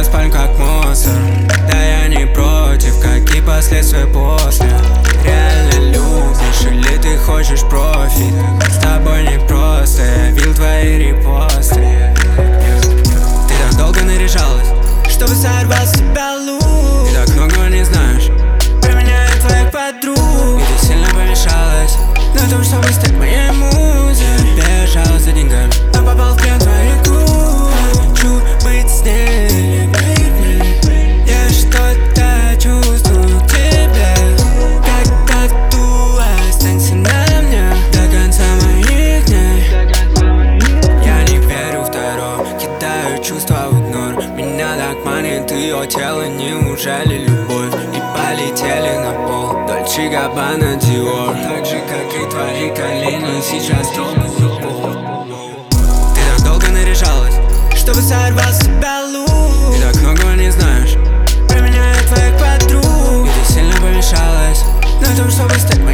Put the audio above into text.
спальню как мусор. Да я не против, какие последствия после. Реально любишь или ты хочешь профит? С тобой не просто, я видел твои репосты. Ты так долго наряжалась, чтобы сорвать с себя лук. Ты так много не знаешь про меня и твоих подруг. И ты сильно помешалась на том, чтобы стать моей музой. Бежала за деньгами, но попал в плен твоих губ. Хочу быть с ней, я что-то чувствую к тебе. Как тату, останься на мне до конца моих дней. Я не верю в таро, кидаю чувства в игнор. Меня так манит твое тело, неужели любовь? И полетели на пол, Дольче Габбана, Диор. Так же, как и твои колени, сейчас трогают пол. Ты так долго наряжалась, чтобы сорвать с себя лук. Ты так много не знаешь про меня и твоих подруг. И ты сильно помешалась на том, чтобы стать